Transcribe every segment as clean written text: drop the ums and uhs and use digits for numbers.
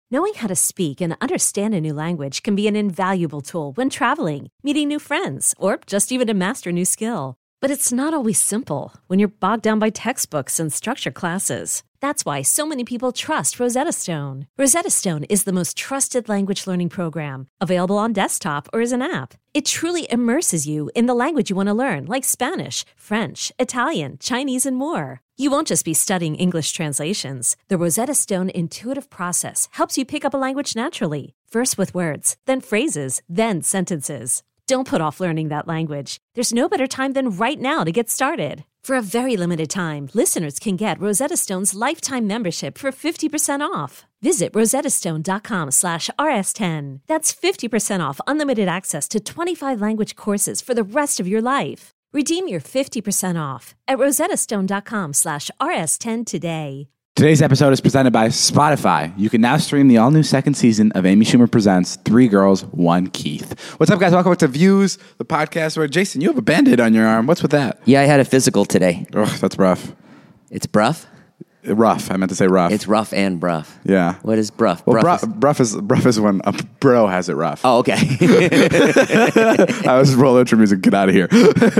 Knowing how to speak and understand a new language can be an invaluable tool when traveling, meeting new friends, or just even to master a new skill. But it's not always simple when you're bogged down by textbooks and structured classes. That's why so many people trust Rosetta Stone. Rosetta Stone is the most trusted language learning program, available on desktop or as an app. It truly immerses you in the language you want to learn, like Spanish, French, Italian, Chinese, and more. You won't just be studying English translations. The Rosetta Stone intuitive process helps you pick up a language naturally, first with words, then phrases, then sentences. Don't put off learning that language. There's no better time than right now to get started. For a very limited time, listeners can get Rosetta Stone's lifetime membership for 50% off. Visit rosettastone.com/rs10. That's 50% off unlimited access to 25 language courses for the rest of your life. Redeem your 50% off at rosettastone.com/rs10 today. Today's episode is presented by Spotify. You can now stream the all-new second season of Amy Schumer Presents 3 Girls, 1 Keith. What's up, guys? Welcome back to Views, the podcast where, Jason, you have a Band-Aid on your arm. What's with that? Yeah, I had a physical today. Ugh, that's rough. It's bruff? Rough. I meant to say rough. It's rough and bruff. Yeah. What is bruff? Well, bruff is when a bro has it rough. Oh, okay. I was roll intro music. Get out of here.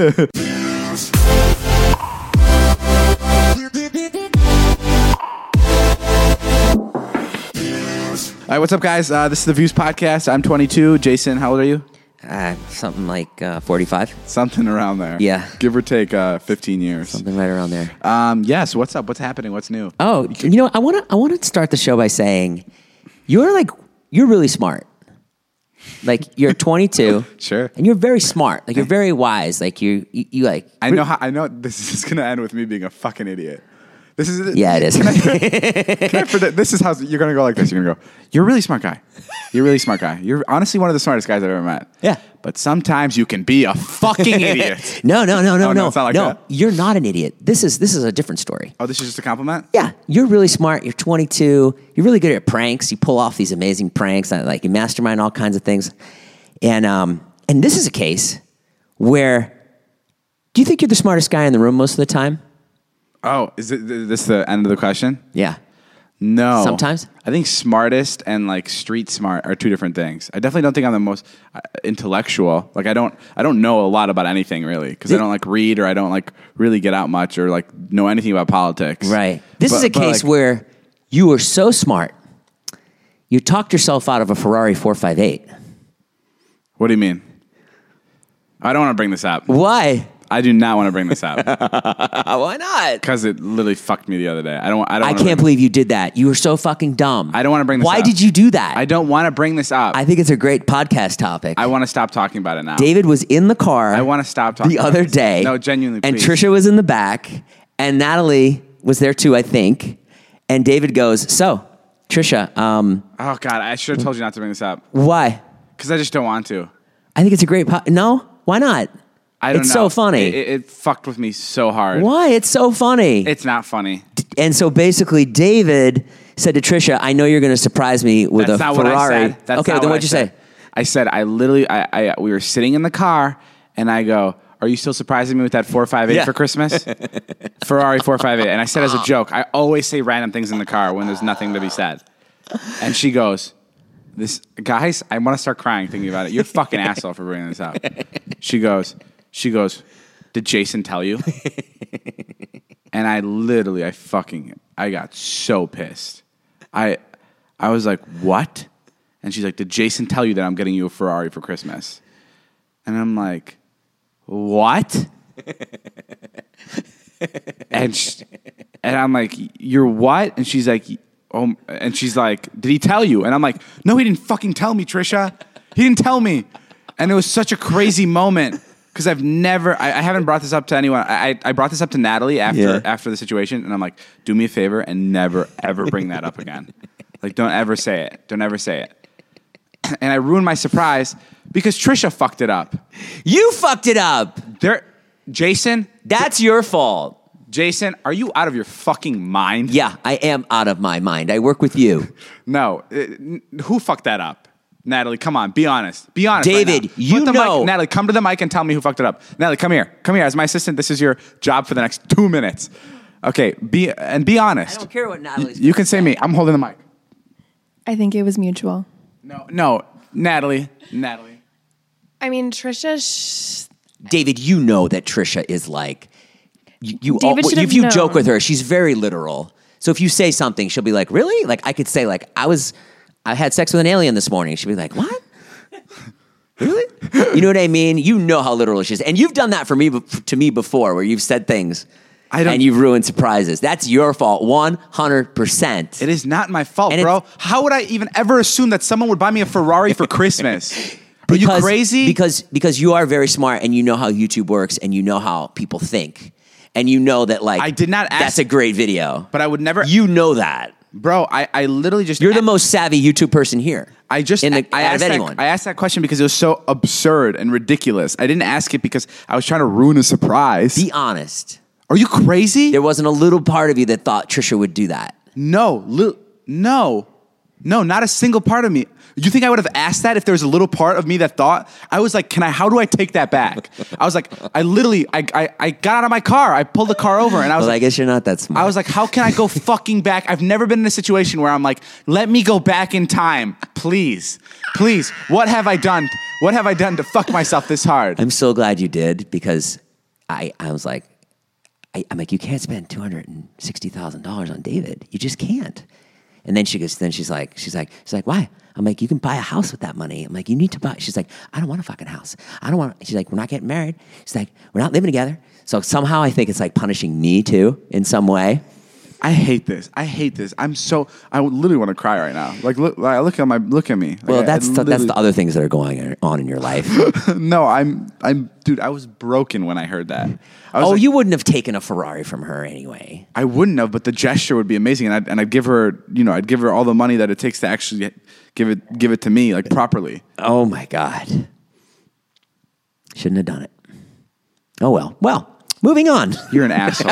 All right, what's up, guys? This is the Views Podcast. I'm 22. Jason, how old are you? Something like 45. Something around there. Yeah. Give or take 15 years. Something right around there. Yes. What's up? What's happening? What's new? Oh, you know, I want to start the show by saying you're really smart. Like, you're 22. Sure. And you're very smart. Like, you're very wise. Like, you like... I know this is going to end with me being a fucking idiot. This is Yeah, it is. Can I predict? This is how you're going to go like this. You're going to go, you're a really smart guy. You're a really smart guy. You're honestly one of the smartest guys I've ever met. Yeah. But sometimes you can be a fucking idiot. No. Oh, no, it's not like that? You're not an idiot. This is a different story. Oh, this is just a compliment? Yeah, you're really smart. You're 22. You're really good at pranks. You pull off these amazing pranks. Like, you mastermind all kinds of things. And this is a case where, do you think you're the smartest guy in the room most of the time? Oh, is this the end of the question? Yeah. No. Sometimes? I think smartest and like street smart are two different things. I definitely don't think I'm the most intellectual. Like I don't know a lot about anything really because I don't like read or I don't like really get out much or like know anything about politics. Right. This is a case where you were so smart, you talked yourself out of a Ferrari 458. What do you mean? I don't want to bring this up. Why? I do not want to bring this up. Why not? Because it literally fucked me the other day. I can't believe you did that. You were so fucking dumb. I don't want to bring this up. Why did you do that? I don't want to bring this up. I think it's a great podcast topic. I want to stop talking about it now. David was in the car. I want to stop talking the about other this. day. No, genuinely, and please. Trisha was in the back, and Natalie was there too, I think. And David goes, "So, Trisha, oh God, I should have told you not to bring this up. Why? Because I just don't want to. I think it's a great No? Why not? I don't know. It's so funny. It fucked with me so hard. Why? It's so funny. It's not funny. And so basically, David said to Trisha, "I know you're going to surprise me with That's a not Ferrari." What I said. That's okay, not then what what'd you say? I said we were sitting in the car, and I go, "Are you still surprising me with that 458 for Christmas?" Ferrari 458. And I said as a joke, I always say random things in the car when there's nothing to be said. And she goes, guys, I want to start crying thinking about it. You're a fucking asshole for bringing this up. She goes, did Jason tell you? And I got so pissed. I was like, what? And she's like, did Jason tell you that I'm getting you a Ferrari for Christmas? And I'm like, what? and I'm like, you're what? And she's like, oh, and she's like, did he tell you? And I'm like, no, he didn't fucking tell me, Trisha. He didn't tell me. And it was such a crazy moment. Because I haven't brought this up to anyone. I brought this up to Natalie after the situation, and I'm like, do me a favor and never, ever bring that up again. Like, don't ever say it. Don't ever say it. And I ruined my surprise because Trisha fucked it up. You fucked it up. Jason? That's your fault. Jason, are you out of your fucking mind? Yeah, I am out of my mind. I work with you. No. Who fucked that up? Natalie, come on, be honest. Be honest. David, right you know. Natalie, come to the mic and tell me who fucked it up. Natalie, come here. Come here. As my assistant, this is your job for the next 2 minutes. Okay, be honest. I don't care what Natalie's You can say me. I'm holding the mic. I think it was mutual. No, Natalie. I mean, Trisha. David, you know that Trisha is like David should if have you joke known. with her, she's very literal. So if you say something, she'll be like, "Really?" Like I could say, like I had sex with an alien this morning. She'd be like, "What? Really?" You know what I mean? You know how literal she is, and you've done that to me before, where you've said things and you've ruined surprises. That's your fault, 100%. It is not my fault, And bro. How would I even ever assume that someone would buy me a Ferrari for Christmas? Are you crazy? Because you are very smart, and you know how YouTube works, and you know how people think, and you know that like I did not ask, that's a great video, but I would never. You know that. Bro, I literally just... You're the most savvy YouTube person here. I asked that question because it was so absurd and ridiculous. I didn't ask it because I was trying to ruin a surprise. Be honest. Are you crazy? There wasn't a little part of you that thought Trisha would do that. No, not a single part of me. You think I would have asked that if there was a little part of me that thought? I was like, how do I take that back? I was like, I got out of my car. I pulled the car over and I was Well, like, I guess you're not that smart. I was like, how can I go fucking back? I've never been in a situation where I'm like, let me go back in time. Please. What have I done? What have I done to fuck myself this hard? I'm so glad you did, because I was like, I'm like, you can't spend $260,000 on David. You just can't. And then she's like, why? I'm like, you can buy a house with that money. I'm like, you need to buy. She's like, I don't want a fucking house. She's like, we're not getting married. She's like, we're not living together. So somehow I think it's like punishing me too in some way. I hate this. I literally want to cry right now. Like, look at me. Like, Well, that's the other things that are going on in your life. No, dude, I was broken when I heard that. You wouldn't have taken a Ferrari from her anyway. I wouldn't have, but the gesture would be amazing, and I'd give her, I'd give her all the money that it takes to actually give it to me, like, properly. Oh my God. Shouldn't have done it. Oh well. Well, moving on. You're an asshole.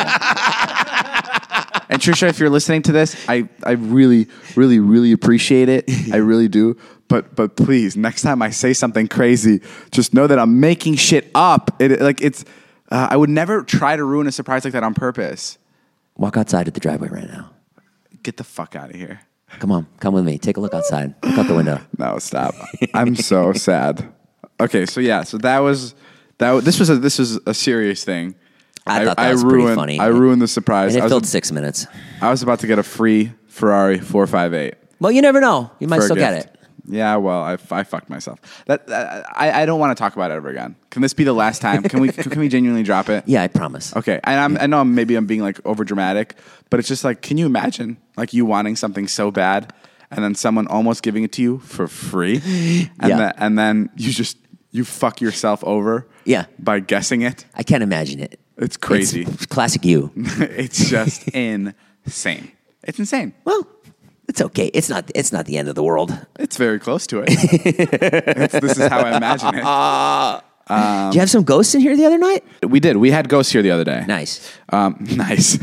And Trisha, if you're listening to this, I really, really, really appreciate it. I really do. But please, next time I say something crazy, just know that I'm making shit up. I would never try to ruin a surprise like that on purpose. Walk outside at the driveway right now. Get the fuck out of here. Come on, come with me. Take a look outside. Look out the window. No, stop. I'm so sad. Okay, so this was a serious thing. I thought that was pretty funny. I ruined the surprise. And it filled 6 minutes. I was about to get a free Ferrari 458. Well, you never know. You might still get gift. it. Yeah, well, I fucked myself. I don't want to talk about it ever again. Can this be the last time? Can we genuinely drop it? Yeah, I promise. Okay, and I know I'm being like over dramatic, but it's just like, can you imagine like you wanting something so bad and then someone almost giving it to you for free, and then you fuck yourself over, by guessing it. I can't imagine it. It's crazy. It's classic you. It's just insane. It's insane. Well, it's okay. It's not the end of the world. It's very close to it. This is how I imagine it. Did you have some ghosts in here the other night? We did. We had ghosts here the other day. Nice. Nice.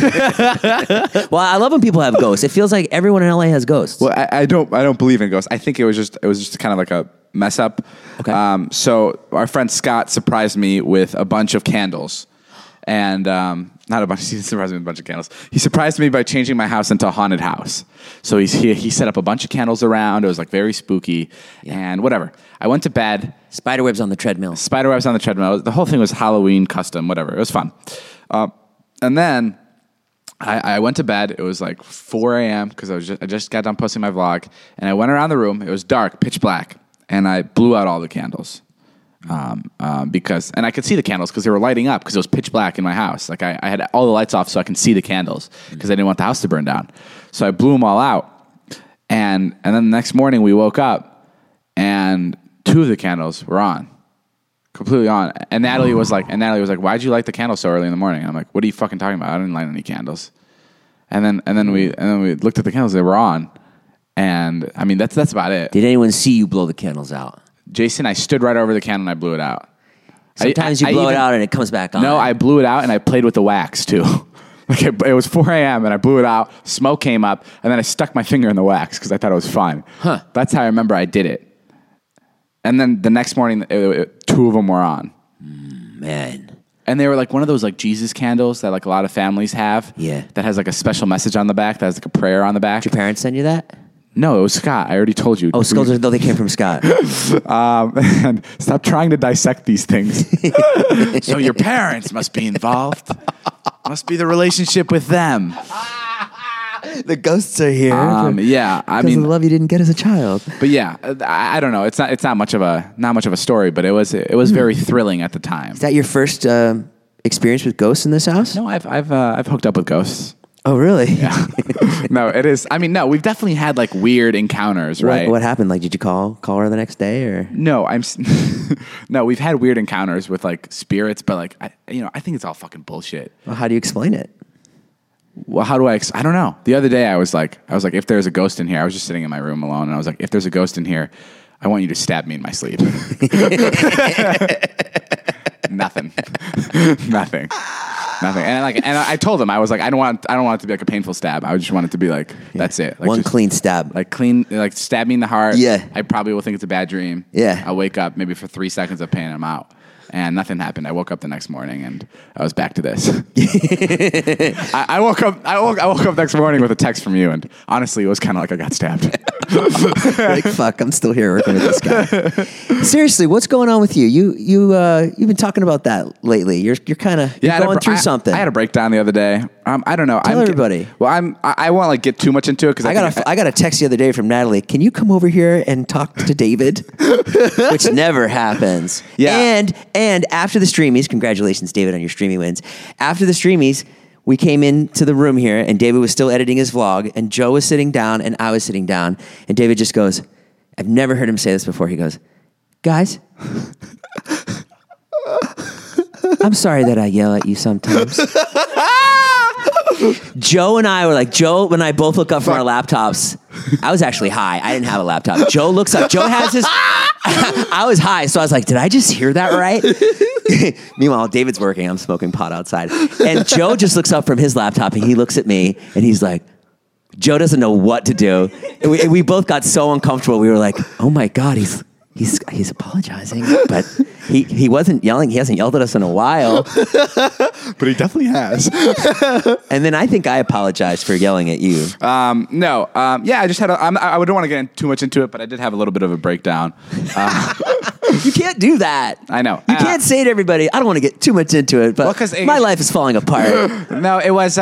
Well, I love when people have ghosts. It feels like everyone in LA has ghosts. Well, I don't believe in ghosts. I think it was just kind of like a mess up. Okay. So our friend Scott surprised me with a bunch of candles. And not a bunch. He surprised me with a bunch of candles. He surprised me by changing my house into a haunted house. So he set up a bunch of candles around. It was like very spooky and whatever. I went to bed. Spiderwebs on the treadmill. The whole thing was Halloween custom. Whatever. It was fun. And then I went to bed. It was like 4 a.m. because I just got done posting my vlog. And I went around the room. It was dark, pitch black, and I blew out all the candles. Because I could see the candles because they were lighting up because it was pitch black in my house. Like I had all the lights off so I can see the candles because I didn't want the house to burn down. So I blew them all out. And then the next morning we woke up and 2 of the candles were on. Completely on. And Natalie was like, why'd you light the candles so early in the morning? And I'm like, what are you fucking talking about? I didn't light any candles. And then we looked at the candles, they were on. And I mean that's about it. Did anyone see you blow the candles out? Jason, I stood right over the candle and I blew it out. Sometimes you blow it out and it comes back on. No, I blew it out and I played with the wax too. It was 4 a.m. and I blew it out. Smoke came up and then I stuck my finger in the wax because I thought it was fun. Huh. That's how I remember I did it. And then the next morning, 2 of them were on. Man. And they were like one of those like Jesus candles that like a lot of families have. Yeah. That has like a special message on the back. That has like a prayer on the back. Did your parents send you that? No, it was Scott. I already told you. Oh, skulls, though they came from Scott. And stop trying to dissect these things. So your parents must be involved. Must be the relationship with them. The ghosts are here. Yeah, I because mean, of the love you didn't get as a child. but yeah, I don't know. It's not much of a story, but it was very thrilling at the time. Is that your first experience with ghosts in this house? No, I've hooked up with ghosts. Oh, really? Yeah. No, it is. I mean, no, we've definitely had like weird encounters, right? What happened? Like, did you call her the next day, or No, no, we've had weird encounters with like spirits, but like, I think it's all fucking bullshit. well, how do you explain it? Well, how do I don't know. The other day I was like, if there's a ghost in here, I was just sitting in my room alone, and I was like, if there's a ghost in here, I want you to stab me in my sleep. Nothing. And I told him, I was like, I don't want it to be like a painful stab. I just want it to be like, that's it. Like, One just, clean stab. like stab me in the heart. Yeah. I probably will think it's a bad dream. Yeah. I'll wake up maybe for 3 seconds of pain and I'm out. And nothing happened. I woke up the next morning and I was back to this. I woke up next morning with a text from you, and honestly, it was kind of like I got stabbed. Like, fuck, I'm still here working with this guy. Seriously, what's going on with you? You've been talking about that lately. You're kind of going through something. I had a breakdown the other day. I don't know. Tell everybody. I won't like get too much into it because I got a text the other day from Natalie. Can you come over here and talk to David? Which never happens. Yeah. And after the streamies, congratulations, David, on your streaming wins. After the streamies, we came into the room here, and David was still editing his vlog, and Joe was sitting down, and I was sitting down, and David just goes, I've never heard him say this before. He goes, guys, I'm sorry that I yell at you sometimes. Joe and I were like, Joe and I both look up from our laptops. I was actually high. I didn't have a laptop. Joe looks up. Joe has his... I was high, so I was like, did I just hear that right? Meanwhile, David's working. I'm smoking pot outside. And Joe just looks up from his laptop, and he looks at me, and he's like, Joe doesn't know what to do. And we both got so uncomfortable. We were like, oh, my God, he's apologizing. But he wasn't yelling. He hasn't yelled at us in a while. but he definitely has. And then I think I apologized for yelling at you. No. Yeah, I just had I wouldn't want to get too much into it, but I did have a little bit of a breakdown. You can't do that. I know. You can't say to everybody, I don't want to get too much into it, but my life is falling apart. No, it was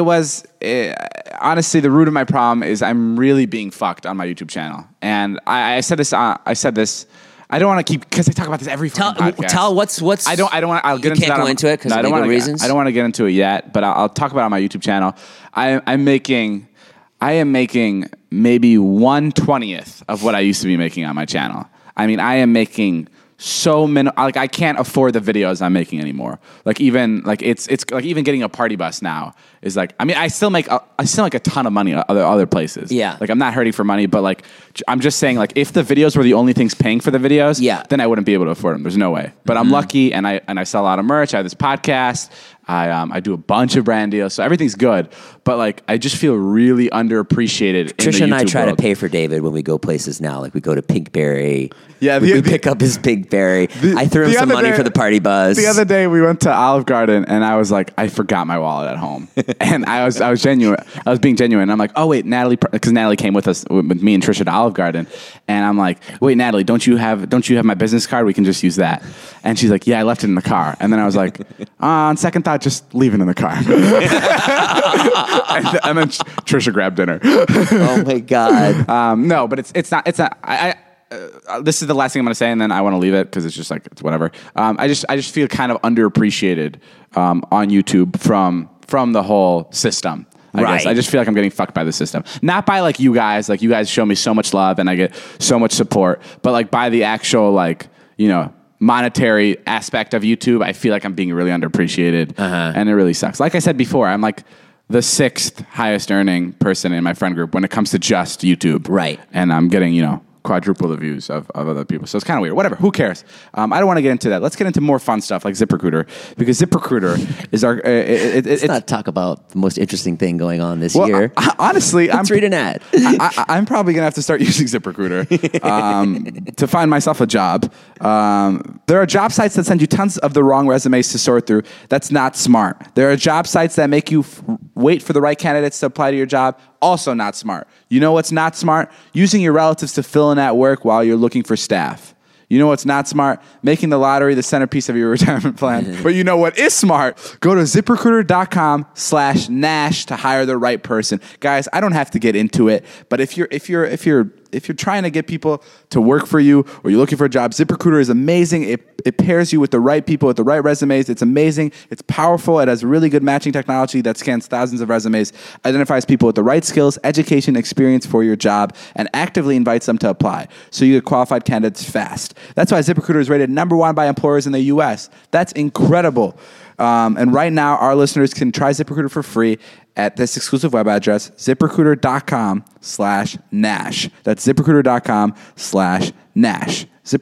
honestly, the root of my problem is I'm really being fucked on my YouTube channel. And I said this, I don't want to keep, because I talk about this every podcast. Tell what's. I don't want. I'll get into that. You can't go into it because of legal reasons. I don't want to get into it yet, but I'll talk about it on my YouTube channel. I am making maybe 1/20th of what I used to be making on my channel. I mean, I am making so like I can't afford the videos I'm making anymore. Like even like it's like even getting a party bus now is like, I mean, I still make a ton of money other places. Yeah. Like I'm not hurting for money, but like I'm just saying, like if the videos were the only things paying for the videos, then I wouldn't be able to afford them. There's no way. But I'm lucky, and I sell a lot of merch. I have this podcast. I do a bunch of brand deals, so everything's good. But like, I just feel really underappreciated. Trisha and I try world. to pay for David when we go places now. Like we go to Pinkberry. Yeah, we pick up his Pinkberry. I threw him some money for the party buzz. The other day we went to Olive Garden, and I was like, I forgot my wallet at home, and I was genuine. I was being genuine. I'm like, oh wait, Natalie, because Natalie came with us with me and Trisha to Olive Garden, and I'm like, wait, Natalie, don't you have my business card? We can just use that. And she's like, yeah, I left it in the car. And then I was like, on second thought, just leave it in the car. and then Trisha grabbed dinner. Oh my God. No, but it's not. This is the last thing I'm going to say, and then I want to leave it because it's just like it's whatever. I just feel kind of underappreciated on YouTube from the whole system. I guess. I just feel like I'm getting fucked by the system. Not by like you guys. Like you guys show me so much love and I get so much support, but like by the actual like, you know, monetary aspect of YouTube, I feel like I'm being really underappreciated, and it really sucks. Like I said before, I'm like the 6th highest earning person in my friend group when it comes to just YouTube. Right. And I'm getting, you know, quadruple the views of other people. So it's kind of weird. Whatever. Who cares? I don't want to get into that. Let's get into more fun stuff like ZipRecruiter, because ZipRecruiter is our... Let's not talk about the most interesting thing going on this year. Honestly, let's read an ad. I'm probably going to have to start using ZipRecruiter to find myself a job. There are job sites that send you tons of the wrong resumes to sort through. That's not smart. There are job sites that make you wait for the right candidates to apply to your job. also not smart. You know what's not smart? Using your relatives to fill in at work while you're looking for staff. You know what's not smart? Making the lottery the centerpiece of your retirement plan. But you know what is smart? Go to ZipRecruiter.com/Nash to hire the right person. Guys, I don't have to get into it, but if you're trying to get people to work for you or you're looking for a job, ZipRecruiter is amazing. It pairs you with the right people with the right resumes. It's amazing. It's powerful. It has really good matching technology that scans thousands of resumes, identifies people with the right skills, education, experience for your job, and actively invites them to apply. So you get qualified candidates fast. That's why ZipRecruiter is rated #1 by employers in the U.S. That's incredible. And right now, our listeners can try ZipRecruiter for free at this exclusive web address, ZipRecruiter.com/Nash. That's ZipRecruiter.com/Nash.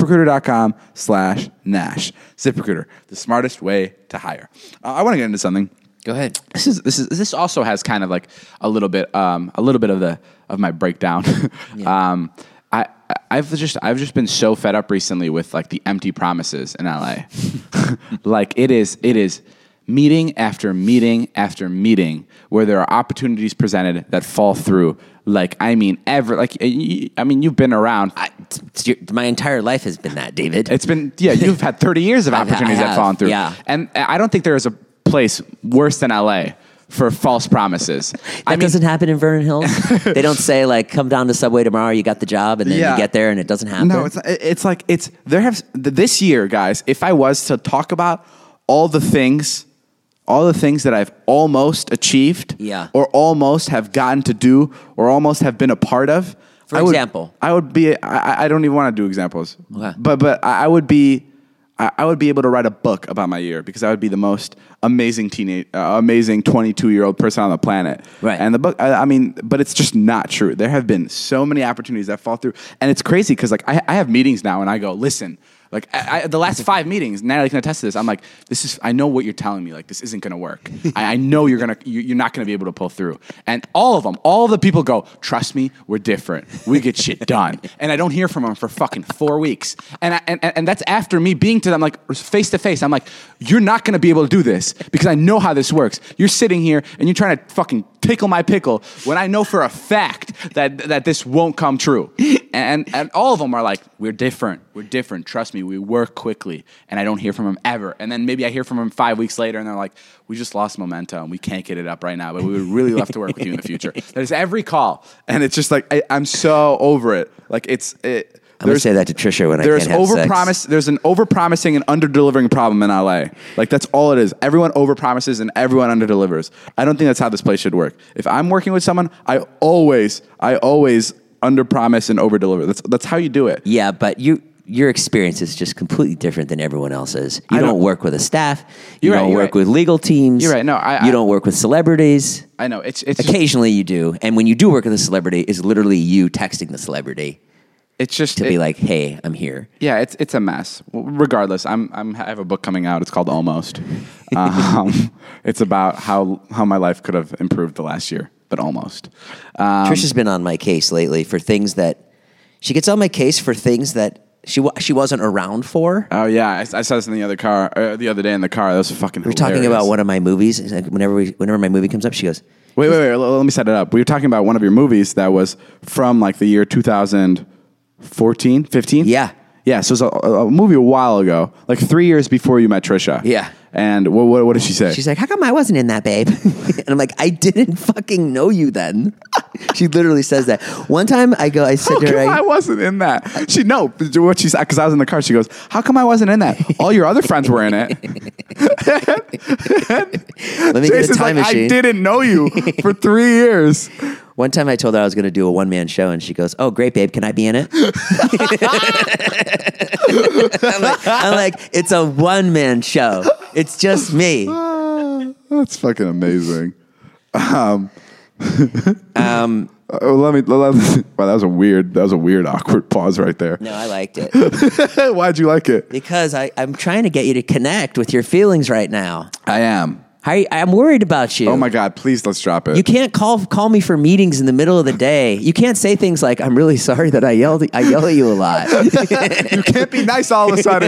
ZipRecruiter.com/Nash. ZipRecruiter, the smartest way to hire. I want to get into something. Go ahead. This also has kind of like a little bit of my breakdown. Yeah. I've just been so fed up recently with like the empty promises in LA. Like it is meeting after meeting after meeting where there are opportunities presented that fall through. Like, I mean, you've been around. My entire life has been that, David. It's been, you've had 30 years of opportunities that fallen through. Yeah. And I don't think there is a place worse than LA for false promises. That doesn't happen in Vernon Hills. They don't say like, come down to Subway tomorrow, you got the job, and then you get there and it doesn't happen. No, this year, guys, if I was to talk about all the things that I've almost achieved, or almost have gotten to do, or almost have been a part of. For example, I would be. I don't even want to do examples. Okay. But I would be. I would be able to write a book about my year because I would be the most amazing 22-year-old person on the planet. Right. And the book, but it's just not true. There have been so many opportunities that fall through, and it's crazy because like I have meetings now, and I go, listen. Like the last 5 meetings, Natalie can attest to this. I'm like, I know what you're telling me. Like, this isn't going to work. I know you're not going to be able to pull through. And all of the people go, trust me, we're different. We get shit done. And I don't hear from them for fucking 4 weeks. And that's after me being to them like face to face. I'm like, you're not going to be able to do this because I know how this works. You're sitting here and you're trying to fucking tickle my pickle when I know for a fact that this won't come true. And all of them are like, we're different. Trust me, we work quickly. And I don't hear from them ever. And then maybe I hear from them 5 weeks later and they're like, we just lost momentum. We can't get it up right now, but we would really love to work with you in the future. There's every call. And it's just like, I'm so over it. Like I'm going to say that to Trisha when I can't have sex. There's an overpromising and under-delivering problem in LA. Like, that's all it is. Everyone overpromises and everyone under-delivers. I don't think that's how this place should work. If I'm working with someone, I always under-promise and over-deliver. That's how you do it. Yeah, but your experience is just completely different than everyone else's. You don't work with a staff. You don't work with legal teams. You're right. No, you don't work with celebrities. I know. It's occasionally you do. And when you do work with a celebrity, it's literally you texting the celebrity. It's just be like, hey, I'm here. Yeah, it's a mess. Well, regardless, I have a book coming out. It's called Almost. It's about how my life could have improved the last year, but almost. Trisha's been on my case lately for things that she gets on my case for things that she wasn't around for. Oh yeah, I saw this in the other day in the car. That was fucking. We were talking about one of my movies. Like whenever my movie comes up, she goes, Wait. Let me set it up. We were talking about one of your movies that was from like the year 2014, 15. Yeah. Yeah, so it was a movie a while ago, like 3 years before you met Trisha. Yeah. And what did she say? She's like, how come I wasn't in that, babe? And I'm like, I didn't fucking know you then. She literally says that. One time I said to her, I wasn't in that. What she said, because I was in the car, she goes, how come I wasn't in that? All your other friends were in it. Let me get a time machine. I didn't know you for 3 years. One time I told her I was going to do a one-man show, and she goes, oh, great, babe, can I be in it? I'm like, it's a one-man show. It's just me. That's fucking amazing. Wow, that was a weird, awkward pause right there. No, I liked it. Why'd you like it? Because I'm trying to get you to connect with your feelings right now. I am. I'm worried about you. Oh my God, please let's drop it. You can't call me for meetings in the middle of the day. You can't say things like, I'm really sorry that I yell at you a lot. You can't be nice all of a sudden.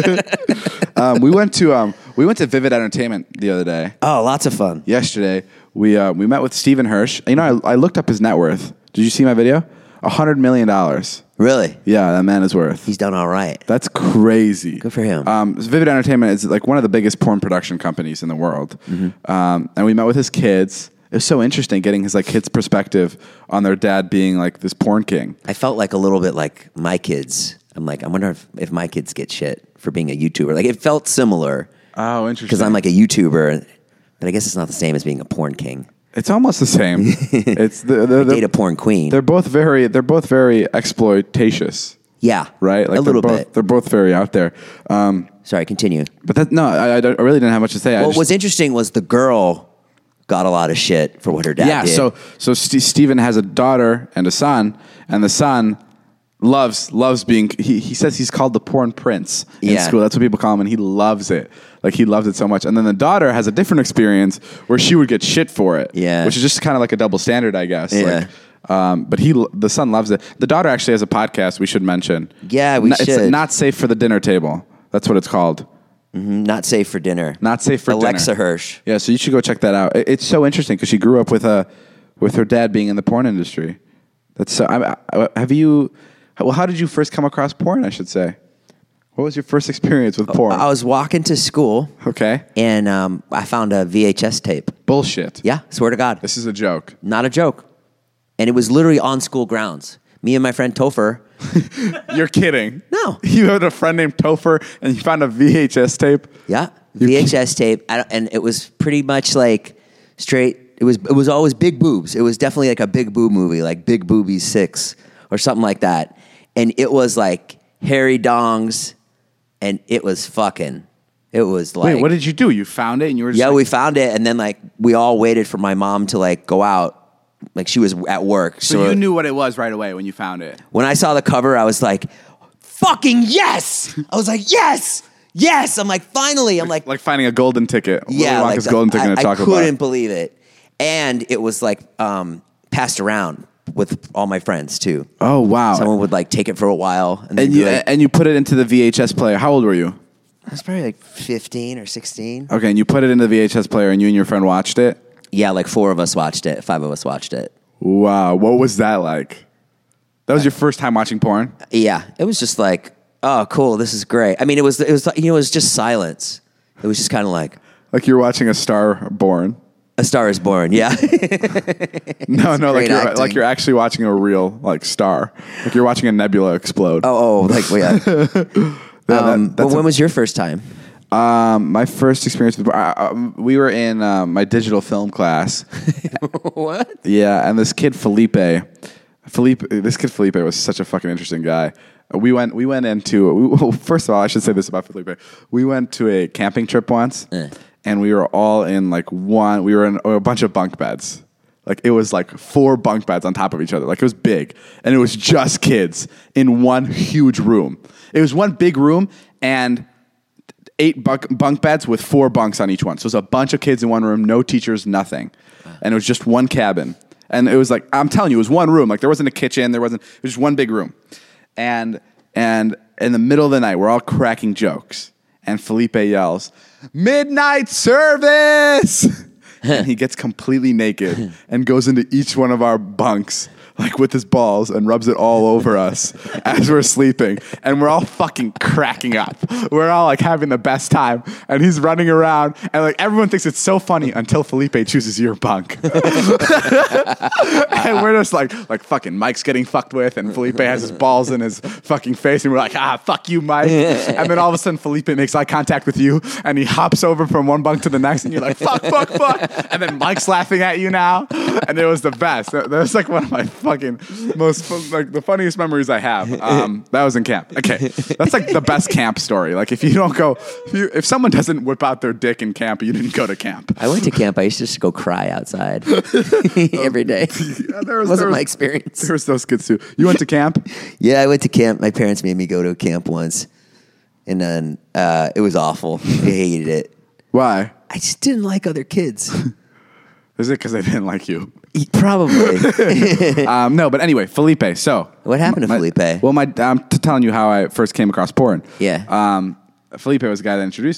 We went to Vivid Entertainment the other day. Oh, lots of fun. Yesterday, we met with Stephen Hirsch. You know, I looked up his net worth. Did you see my video? $100 million. Really? Yeah, that man is worth. He's done all right. That's crazy. Good for him. Vivid Entertainment is like one of the biggest porn production companies in the world. And we met with his kids. It was so interesting getting his like kids' perspective on their dad being like this porn king. I felt like a little bit like my kids. I'm like, I wonder if my kids get shit for being a YouTuber. Like it felt similar. Oh, interesting. Because I'm like a YouTuber, but I guess it's not the same as being a porn king. It's almost the same. It's date a porn queen. They're both very exploitatious. Yeah, right. Like a little bit. They're both very out there. Sorry, continue. But I really didn't have much to say. What was interesting was the girl got a lot of shit for what her dad did. Yeah. So Steven has a daughter and a son, and the son loves being. He says he's called the porn prince in school. That's what people call him, and he loves it. Like he loves it so much. And then the daughter has a different experience where she would get shit for it. Yeah. Which is just kind of like a double standard, I guess. Yeah. But the son loves it. The daughter actually has a podcast we should mention. Yeah, we should. It's Not Safe for the Dinner Table. That's what it's called. Not safe for dinner. Not safe for Alexa dinner. Hirsch. Yeah, so you should go check that out. It's so interesting because she grew up with her dad being in the porn industry. That's so. How did you first come across porn? I should say. What was your first experience with porn? I was walking to school. Okay. And I found a VHS tape. Bullshit. Yeah, swear to God. This is a joke. Not a joke. And it was literally on school grounds. Me and my friend Topher. You're kidding. No. You had a friend named Topher and you found a VHS tape? Yeah, VHS tape. And it was pretty much like straight. It was always big boobs. It was definitely like a big boob movie, like Big Boobies 6 or something like that. And it was like hairy dongs. And it was fucking, it was like... Wait, what did you do? You found it and you were just Yeah, we found it. And then like we all waited for my mom to like go out. Like she was at work. So you knew what it was right away when you found it? When I saw the cover, I was like, fucking yes! I was like, yes! Yes! I'm like, finally! I'm like finding a golden ticket. Yeah, Willy Wonka's golden ticket in a chocolate bar. I couldn't believe it. And it was like passed around with all my friends too. Oh wow! Someone would like take it for a while, and you put it into the VHS player. How old were you? I was probably like 15 or 16. Okay, and you put it into the VHS player, and you and your friend watched it. Yeah, like 4 of us watched it. 5 of us watched it. Wow, what was that like? That was your first time watching porn? Yeah, it was just like, oh, cool, this is great. I mean, it was it was just silence. It was just kind of like you're watching A Star Born. A Star Is Born, yeah. No, like you're actually watching a real like star. Like you're watching a nebula explode. Like yeah. But when was your first time? My first experience with we were in my digital film class. What? Yeah, and this kid Felipe was such a fucking interesting guy. We went into first of all, I should say this about Felipe. We went to a camping trip once. And we were all in we were in a bunch of bunk beds. Like it was like 4 bunk beds on top of each other. Like it was big. And it was just kids in one huge room. It was one big room and 8 bunk beds with 4 bunks on each one. So it was a bunch of kids in one room, no teachers, nothing. And it was just one cabin. And it was like, I'm telling you, it was one room. Like there wasn't a kitchen, it was just one big room. And in the middle of the night, we're all cracking jokes. And Felipe yells, "Midnight service!" And he gets completely naked and goes into each one of our bunks like with his balls and rubs it all over us as we're sleeping. And we're all fucking cracking up. We're all like having the best time. And he's running around and like everyone thinks it's so funny until Felipe chooses your bunk. And we're just like fucking Mike's getting fucked with and Felipe has his balls in his fucking face and we're like, fuck you, Mike. And then all of a sudden Felipe makes eye contact with you and he hops over from one bunk to the next and you're like, fuck. And then Mike's laughing at you now. And it was the best. That was like one of my fucking most the funniest memories I have. That was in camp. Okay, that's like the best camp story. Like if someone doesn't whip out their dick in camp, you didn't go to camp. I went to camp. I used to just go cry outside every day. Yeah, wasn't my experience. There was those kids too. You went to camp? Yeah, I went to camp. My parents made me go to a camp once, and then it was awful. I hated it. Why? I just didn't like other kids. Is it because they didn't like you? Probably. No, but anyway, Felipe. So what happened to Felipe? Well, I'm telling you how I first came across porn. Yeah. Felipe was the guy that introduced me.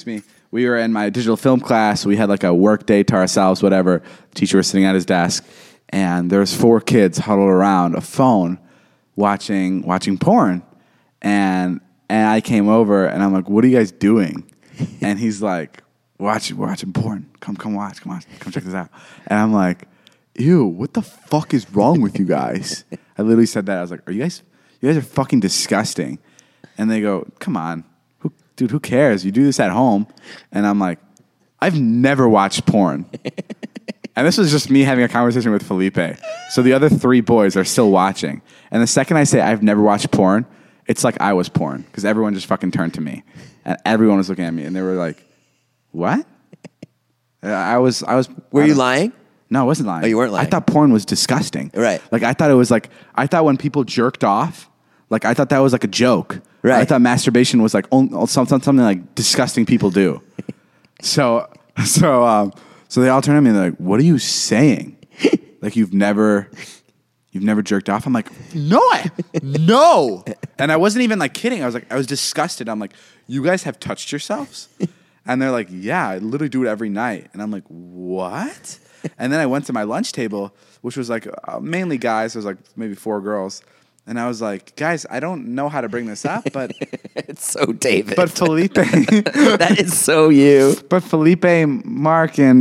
we were in my digital film class. We had like a work day to ourselves, whatever. The teacher was sitting at his desk, and there was 4 kids huddled around a phone watching porn. And I came over, and I'm like, what are you guys doing? And he's like, we're watching porn. Come watch. Come check this out. And I'm like, ew, what the fuck is wrong with you guys? I literally said that. I was like, you guys are fucking disgusting. And they go, come on. Who cares? You do this at home. And I'm like, I've never watched porn. And this was just me having a conversation with Felipe. So the other 3 boys are still watching. And the second I say I've never watched porn, it's like I was porn. Because everyone just fucking turned to me. And everyone was looking at me. And they were like, what? I was. Were you lying? No, I wasn't lying. Oh, you weren't lying. I thought porn was disgusting. Right. Like, I thought when people jerked off, like, I thought that was like a joke. Right. I thought masturbation was like something like disgusting people do. So they all turned to me and they're like, what are you saying? Like, you've never jerked off? I'm like, no. And I wasn't even like kidding. I was disgusted. I'm like, you guys have touched yourselves? And they're like, yeah, I literally do it every night. And I'm like, what? And then I went to my lunch table, which was like mainly guys. There was like maybe 4 girls. And I was like, guys, I don't know how to bring this up, but it's so David. But Felipe, that is so you. But Felipe, Mark, and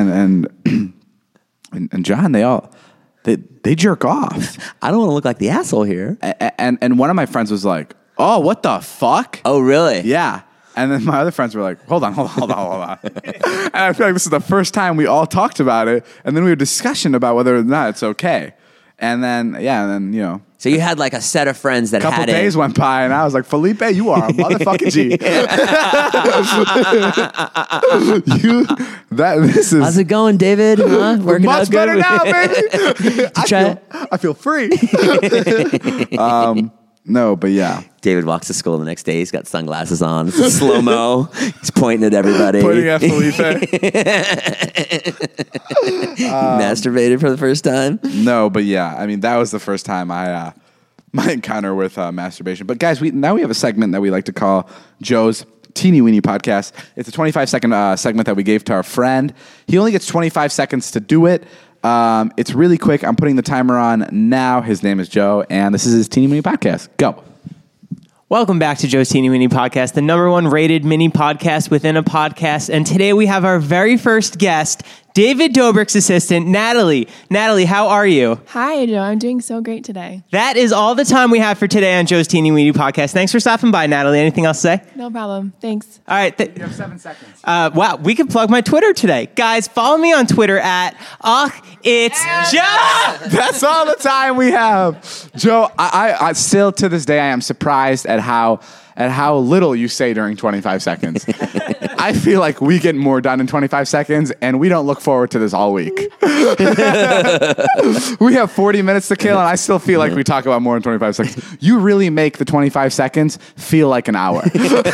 John, they jerk off. I don't want to look like the asshole here. And one of my friends was like, oh, what the fuck? Oh, really? Yeah. And then my other friends were like, hold on. And I feel like this is the first time we all talked about it. And then we had a discussion about whether or not it's okay. And then, you know. So you had like a set of friends that had it. A couple days went by, and I was like, Felipe, you are a motherfucking G. How's it going, David? Huh? Working much out better good? now, baby. I feel free. No, but yeah. David walks to school the next day. He's got sunglasses on. It's a slow-mo. He's pointing at everybody. Pointing at Felipe. Masturbated for the first time? No, but yeah. I mean, that was the first time my encounter with masturbation. But guys, now we have a segment that we like to call Joe's Teeny Weeny Podcast. It's a 25-second segment that we gave to our friend. He only gets 25 seconds to do it. It's really quick. I'm putting the timer on now. His name is Joe, and this is his Teeny Weeny Podcast. Go. Welcome back to Joe's Teeny Weeny Podcast, the #1 rated mini podcast within a podcast. And today we have our very first guest, David Dobrik's assistant, Natalie. Natalie, how are you? Hi, Joe. I'm doing so great today. That is all the time we have for today on Joe's Teeny Weeny Podcast. Thanks for stopping by, Natalie. Anything else to say? No problem. Thanks. All right. You have 7 seconds. Wow, we can plug my Twitter today. Guys, follow me on Twitter at It's Joe. That's all the time we have. Joe, I still to this day I am surprised at how little you say during 25 seconds. I feel like we get more done in 25 seconds, and we don't look forward to this all week. We have 40 minutes to kill, and I still feel like we talk about more in 25 seconds. You really make the 25 seconds feel like an hour. And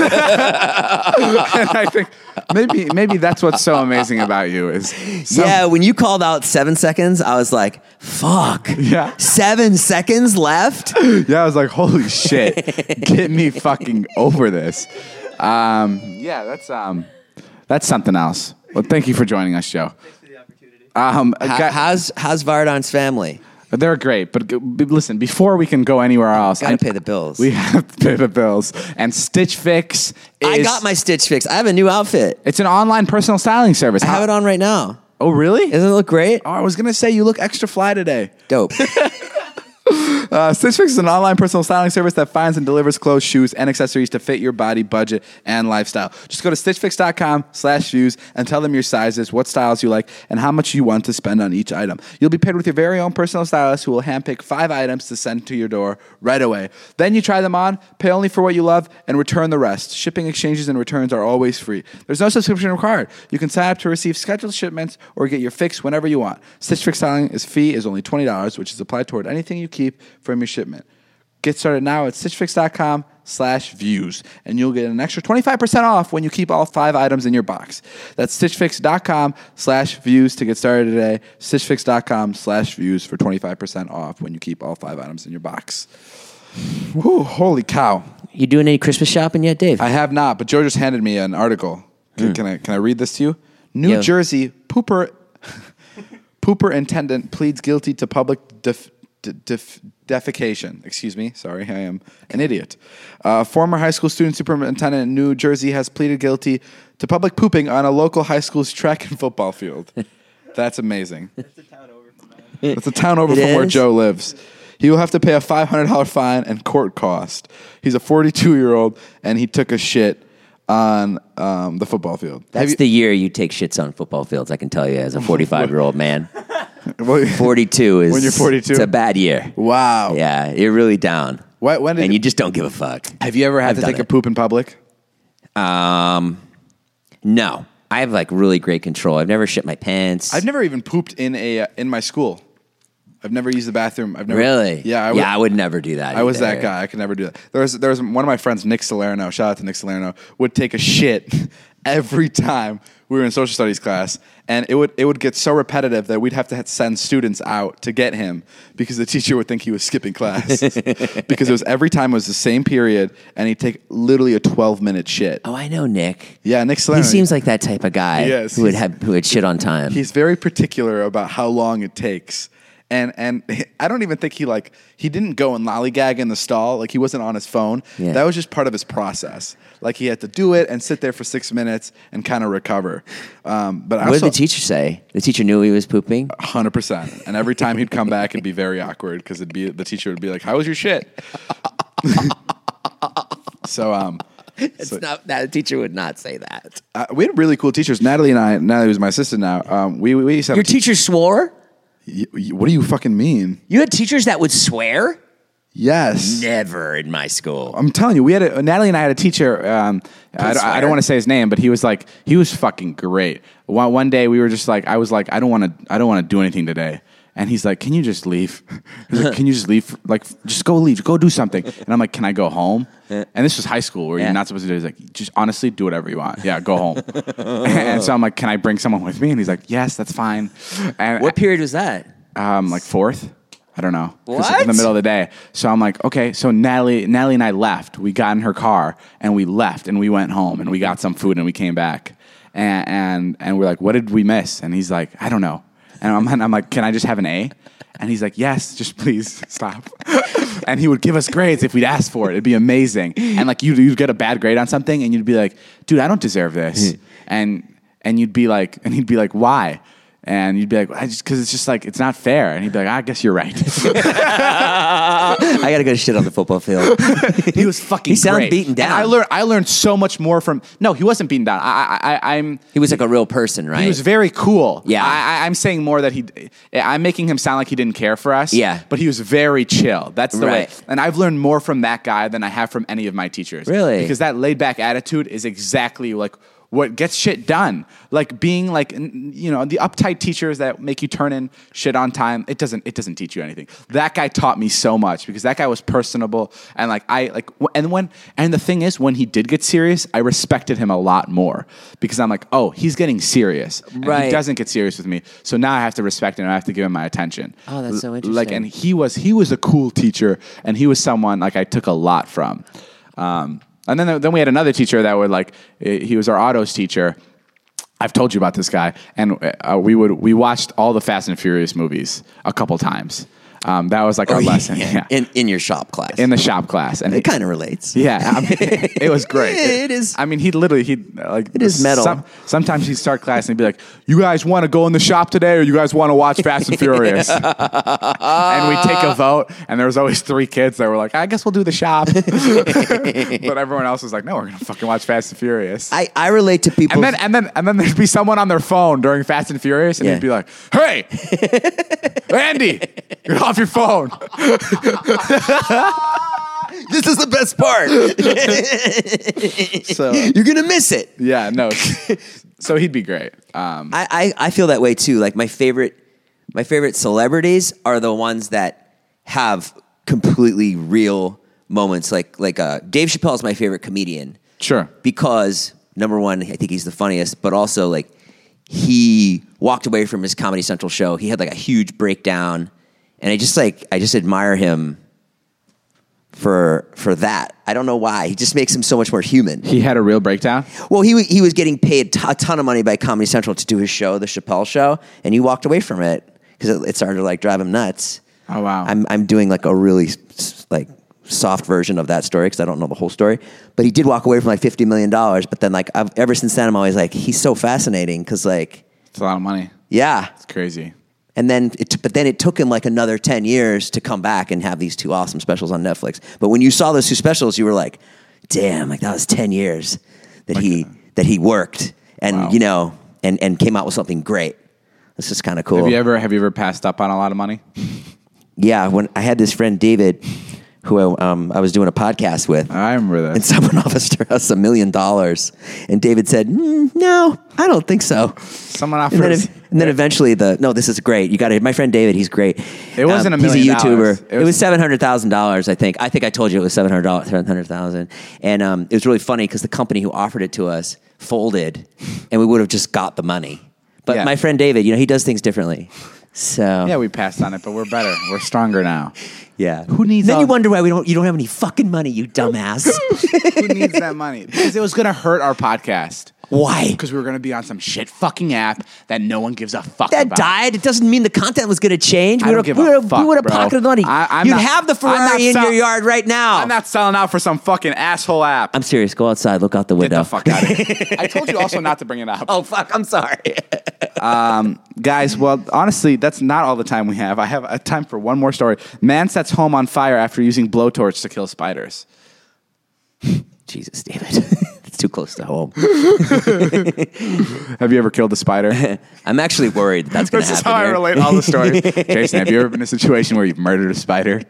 I think maybe that's what's so amazing about you is... Yeah, when you called out 7 seconds, I was like, fuck. Yeah. 7 seconds left? Yeah, I was like, holy shit. Get me fucking over this. Yeah, that's something else. Well, thank you for joining us, Joe. Thanks for the opportunity. How's Vardon's family? They're great, but listen, before we can go anywhere else... Gotta pay the bills. We have to pay the bills. And Stitch Fix is... I got my Stitch Fix. I have a new outfit. It's an online personal styling service. I have it on right now. Oh, really? Doesn't it look great? Oh, I was going to say, you look extra fly today. Dope. Stitch Fix is an online personal styling service that finds and delivers clothes, shoes, and accessories to fit your body, budget, and lifestyle. Just go to stitchfix.com/views and tell them your sizes, what styles you like, and how much you want to spend on each item. You'll be paired with your very own personal stylist who will handpick 5 items to send to your door right away. Then you try them on, pay only for what you love, and return the rest. Shipping, exchanges, and returns are always free. There's no subscription required. You can sign up to receive scheduled shipments or get your fix whenever you want. Stitch Fix styling fee is only $20, which is applied toward anything you keep from your shipment. Get started now at stitchfix.com/views, and you'll get an extra 25% off when you keep all 5 items in your box. That's stitchfix.com/views to get started today. Stitchfix.com/views for 25% off when you keep all 5 items in your box. Whew, holy cow. You doing any Christmas shopping yet, Dave? I have not, but Joe just handed me an article. Can I read this to you? New Yeah. Jersey pooper attendant pleads guilty to public defecation. Excuse me. Sorry, I am an idiot. Former high school student superintendent in New Jersey has pleaded guilty to public pooping on a local high school's track and football field. That's amazing. It's a town over from where Joe lives. He will have to pay a $500 fine and court cost. He's a 42-year-old, and he took a shit on the football field. That's the year you take shits on football fields, I can tell you, as a 45-year-old man. 42 is... When you're 42? It's a bad year. Wow. Yeah, you're really down. When did and you just don't give a fuck. Have you ever had to take a poop in public? No. I have like really great control. I've never shit my pants. I've never even pooped in my school. I've never used the bathroom. I've never Really? Yeah, I would never do that. I was either. that guy. I could never do that. There was one of my friends, Nick Salerno. Shout out to Nick Salerno. Would take a shit every time we were in social studies class, and it would get so repetitive that we'd have to send students out to get him because the teacher would think he was skipping class because it was every time it was the same period, and he'd take literally a 12-minute shit. Oh, I know Nick. Yeah, Nick Salerno. He seems like that type of guy Yes, who would shit on time. He's very particular about how long it takes. And I don't even think he didn't go and lollygag in the stall. Like, he wasn't on his phone. Yeah. That was just part of his process. Like, he had to do it and sit there for 6 minutes and kind of recover. But What did the teacher say? The teacher knew he was pooping? 100%. And every time he'd come back, it'd be very awkward because the teacher would be like, "How was your shit?" That teacher would not say that. We had really cool teachers. Natalie who's my assistant now, we used to have Your teacher swore? What do you fucking mean? You had teachers that would swear? Yes. Never in my school. I'm telling you, Natalie and I had a teacher. I don't want to say his name, but he was fucking great. One day we were just like, I was like, I don't want to do anything today. And he's like, "Can you just leave? He's like, can you just leave? Like, just go leave. Go do something." And I'm like, "Can I go home?" And this was high school where you're not supposed to do it. He's like, "Just honestly, do whatever you want. Yeah, go home." And so I'm like, "Can I bring someone with me?" And he's like, "Yes, that's fine." And What period was that? like fourth. I don't know. 'Cause What? in the middle of the day. So I'm like, okay. So Natalie and I left. We got in her car and we left and we went home and we got some food and we came back. And we're like, "What did we miss?" And he's like, "I don't know." And I'm like, "Can I just have an A?" And he's like, "Yes, just please stop." And he would give us grades if we'd ask for it. It'd be amazing. And like you'd get a bad grade on something and you'd be like, "Dude, I don't deserve this." And he'd be like, "Why?" And you'd be like, "Because it's just like, it's not fair." And he'd be like, "I guess you're right." I got to go shit on the football field. He was fucking He sounded great. beaten down. And I learned so much more from, no, he wasn't beaten down. He was like a real person, right? He was very cool. Yeah. I'm saying more that I'm making him sound like he didn't care for us. Yeah. But he was very chill. That's the way. Right. And I've learned more from that guy than I have from any of my teachers. Really? Because that laid back attitude is exactly like what gets shit done. Like being like, the uptight teachers that make you turn in shit on time, it doesn't teach you anything. That guy taught me so much because that guy was personable and and the thing is, when he did get serious, I respected him a lot more because I'm like, oh, he's getting serious. And Right. he doesn't get serious with me. So now I have to respect him and I have to give him my attention. Oh, that's so interesting. Like, and he was a cool teacher and he was someone like I took a lot from. And then we had another teacher that would he was our autos teacher. I've told you about this guy, and we watched all the Fast and Furious movies a couple times. That was like our lesson. Yeah. In your shop class. In the shop class. And it kind of relates. yeah, I mean, it was great. It is. I mean, he'd it is metal. Sometimes he'd start class and he'd be like, "You guys want to go in the shop today, or you guys want to watch Fast and Furious?" And we'd take a vote, and there was always 3 kids that were like, "I guess we'll do the shop," but everyone else was like, "No, we're gonna fucking watch Fast and Furious." I relate to people. And then there'd be someone on their phone during Fast and Furious, and Yeah. he'd be like, "Hey, Andy, get off your phone." This is the best part. So You're gonna miss it. yeah, no. So he'd be great. I feel that way too. Like my favorite celebrities are the ones that have completely real moments. Like Dave Chappelle is my favorite comedian. Sure. Because number one, I think he's the funniest, but also like he walked away from his Comedy Central show. He had like a huge breakdown, and I just admire him for for that. I don't know why. He just makes him so much more human. He had a real breakdown? Well, he was getting paid a ton of money by Comedy Central to do his show, The Chappelle Show, and he walked away from it because it started to like drive him nuts. Oh, wow. I'm doing like a really like soft version of that story because I don't know the whole story. But he did walk away from like $50 million. But then like ever since then, I'm always like, he's so fascinating because like... It's a lot of money. Yeah. It's crazy. And then it took him like another 10 years to come back and have these 2 awesome specials on Netflix. But when you saw those 2 specials, you were like, damn, like that was 10 years that he worked and, wow. you know, and came out with something great. It's just kind of cool. Have you ever passed up on a lot of money? Yeah. When I had this friend, David, who I was doing a podcast with. I remember that. And someone offered us $1 million. And David said, no, I don't think so. Someone offered. And then eventually this is great. You got to, my friend David, he's great. It wasn't $1 million. He's a YouTuber. It was $700,000, I think. I think I told you it was $700,000. And it was really funny because the company who offered it to us folded and we would have just got the money. But Yeah. my friend David, you know, he does things differently. So Yeah, we passed on it, but we're better. We're stronger now. yeah. Who needs Then all- you wonder why you don't have any fucking money, you dumbass. Who needs that money? Because it was going to hurt our podcast. Why? Because we were going to be on some shit fucking app that no one gives a fuck That about. died. It doesn't mean the content was going to change. I We don't would give have a fuck, bro. pocketed money. I'm You'd not- have the I'm not Ferrari in sell- your yard right now. I'm not selling out for some fucking asshole app. I'm serious. Go outside. Look out the Get window. the fuck out of here. I told you also not to bring it up. Oh, fuck. I'm sorry. Guys, well, honestly, that's not all the time we have. I have a time for one more story. Man sets home on fire after using blowtorch to kill spiders. Jesus, David. It's too close to home. Have you ever killed a spider? I'm actually worried that's going to This happen is how I here. relate all the stories. Jason, have you ever been in a situation where you've murdered a spider?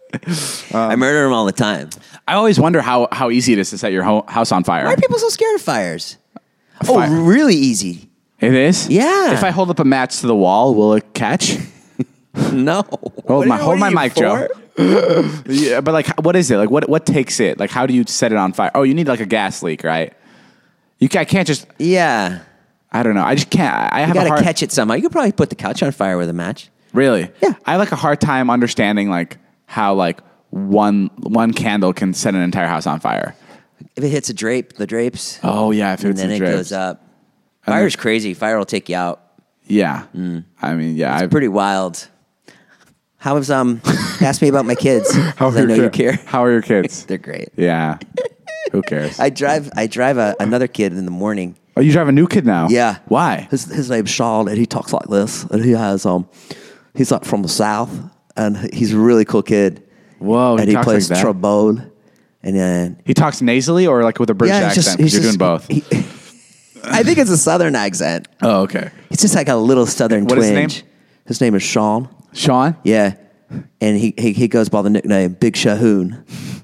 I murder them all the time. I always wonder how easy it is to set your house on fire. Why are people so scared of fires? Fire- Oh, really easy. It is? Yeah. If I hold up a match to the wall, will it catch? No. Hold my What are you mic, for? Joe. Yeah, but like, what is it? Like, what takes it? Like, how do you set it on fire? Oh, you need like a gas leak, right? I can't just. Yeah. I don't know. I just can't. I You have got a to hard. catch it somehow. You could probably put the couch on fire with a match. Really? Yeah. I have like a hard time understanding like how like one candle can set an entire house on fire. If it hits the drapes, Oh yeah, if and it's then it goes up. Fire's crazy. Fire will take you out. Yeah. I mean, yeah. Pretty wild. How was ask me about my kids. How 'cause I know you care. How are your kids? They're great. Yeah. Who cares? I drive another kid in the morning. Oh, you drive a new kid now? Yeah. Why? His name's Sean, and he talks like this. And he has he's like from the South, and he's a really cool kid. Whoa. And he talks plays like that? trombone. And then He talks nasally or like with a British he's accent? Because you're doing both. I think it's a Southern accent. Oh, okay. It's just like a little Southern What is his twinge. name? His name is Sean. Sean? Yeah. And he goes by the nickname Big Shahoon.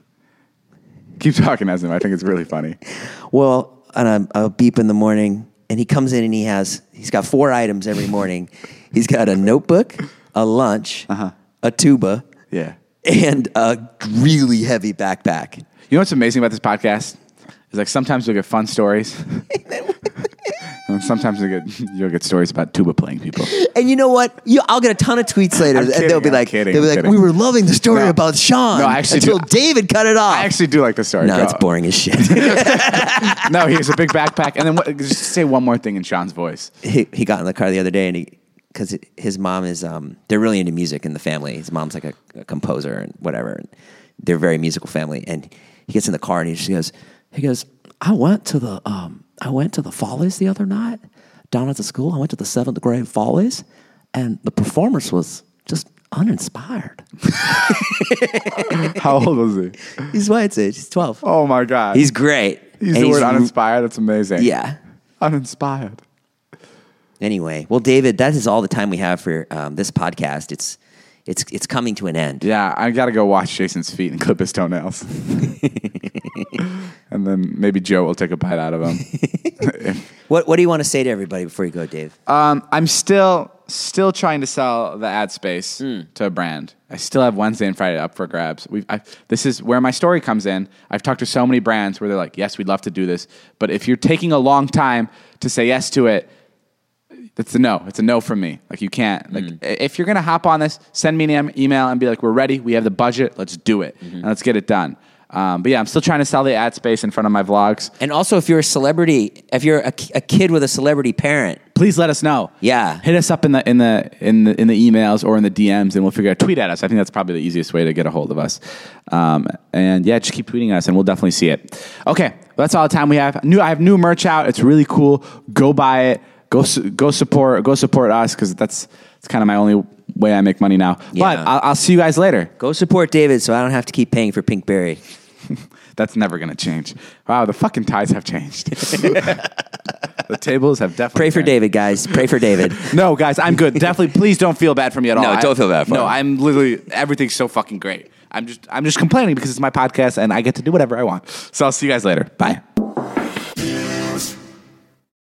Keep talking as him. I think it's really funny. Well, and I'll beep in the morning, and he comes in and he's got 4 items every morning. He's got a notebook, a lunch, a tuba, Yeah. and a really heavy backpack. You know what's amazing about this podcast? Is like sometimes you'll get fun stories. And sometimes you'll get stories about tuba playing people. And you know what? I'll get a ton of tweets later, I'm and kidding, they'll be I'm like, kidding, they'll be I'm like, kidding. we were loving the story No. about Sean No, I actually until do. David cut it off. I actually do like the story. No, Go. it's boring as shit. No, he has a big backpack. And then just say one more thing in Sean's voice. he got in the car the other day, and because his mom is they're really into music in the family. His mom's like a composer and whatever. And they're a very musical family. And he gets in the car and he goes, I went to the Follies the other night down at the school. I went to the 7th grade Follies, and the performance was just uninspired. How old was he? He's my age. He's 12. Oh my God. He's great. He's And the word uninspired. That's amazing. Yeah. Uninspired. Anyway, well, David, that is all the time we have for this podcast. It's coming to an end. Yeah, I got to go watch Jason's feet and clip his toenails. And then maybe Joe will take a bite out of him. What do you want to say to everybody before you go, Dave? I'm still trying to sell the ad space to a brand. I still have Wednesday and Friday up for grabs. This is where my story comes in. I've talked to so many brands where they're like, yes, we'd love to do this. But if you're taking a long time to say yes to it, it's a no. It's a no from me. Like you can't. Like if you're gonna hop on this, send me an email and be like, "We're ready. We have the budget. Let's do it and let's get it done." But yeah, I'm still trying to sell the ad space in front of my vlogs. And also, if you're a celebrity, if you're a kid with a celebrity parent, please let us know. Yeah. Hit us up in the emails or in the DMs, and we'll figure out. Tweet at us. I think that's probably the easiest way to get a hold of us. And yeah, just keep tweeting us, and we'll definitely see it. Okay, well, that's all the time we have. I have new merch out. It's really cool. Go buy it. Go support us because it's kind of my only way I make money now. Yeah. But I'll see you guys later. go support David so I don't have to keep paying for Pinkberry. That's never going to change. Wow, the fucking tides have changed. The tables have definitely Pray for changed. David, guys. Pray for David. No, guys, I'm good. Definitely, please don't feel bad for me at all. No, don't feel bad for No, him. I'm literally, everything's so fucking great. I'm just complaining because it's my podcast and I get to do whatever I want. So I'll see you guys later. Bye.